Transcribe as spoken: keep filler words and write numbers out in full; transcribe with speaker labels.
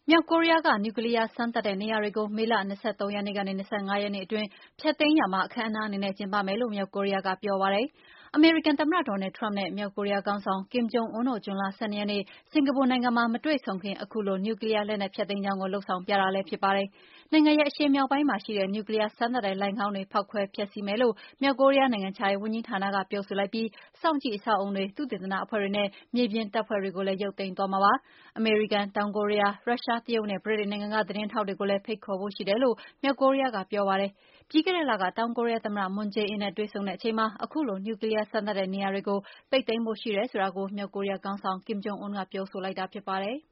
Speaker 1: မြောက်ကိုရီးယားက နျူကလီးယားစမ်းသပ်တဲ့နေရာတွေကို မေလ ၂၃ ရက်နေ့ကနေ ၂၅ ရက်နေ့အတွင်း ဖျက်သိမ်းရာမှာ အခမ်းအနားအနေနဲ့ကျင်းပမယ်လို့ မြောက်ကိုရီးယားကပြောပါတယ်။ အမေရိကန်သမ္မတ Donald Trump နဲ့ မြောက်ကိုရီးယားခေါင်းဆောင် Kim Jong Un တို့ ဇွန်လ ၁၂ ရက်နေ့ စင်္ကာပူနိုင်ငံမှာ မတွေ့ဆုံခင် ခုလို နျူကလီးယားလက်နက်ဖျက်သိမ်းကြောင်းကို လုပ်ဆောင်ပြတာလည်းဖြစ်ပါတယ်။ နိုင်ငံရဲ့အရှေ့မြောက်ပိုင်းမှာရှိတဲ့ နျူကလီးယားစမ်းသပ်တဲ့လိုဏ်ခေါင်းတွေ ဖောက်ခွဲဖျက်ဆီးမယ်လို့ မြောက်ကိုရီးယားနိုင်ငံခြားရေးဝန်ကြီးဌာနက ပြောဆိုလိုက်ပြီး စောင့်ကြည့်အဆောက်အအုံတွေ၊ သုတေသနအဖွဲ့တွေနဲ့ မြေပြင်တပ်ဖွဲ့တွေကိုလည်း ရုပ်သိမ်းသွားမှာပါ။ အမေရိကန်၊ တောင်ကိုရီးယား၊ ရုရှား၊ တရုတ်နဲ့ ဗြိတိန်နိုင်ငံက သတင်းထောက်တွေကိုလည်း ဖိတ်ခေါ်ဖို့ရှိတယ်လို့ မြောက်ကိုရီးယားကပြောပါတယ်။ ပြီးခဲ့တဲ့လက တောင်ကိုရီးယားသမ္မတ Moon Jae-in နဲ့တွေ့ဆုံတဲ့အချိန်မှာ ခုလို နျူကလီးယားစမ်းသပ်တဲ့နေရာတွေကို ပိတ်သိမ်းဖို့ရှိတယ်ဆိုတာကို မြောက်ကိုရီးယားခေါင်းဆောင် Kim Jong Un ကပြောဆိုလိုက်တာဖြစ်ပါတယ်။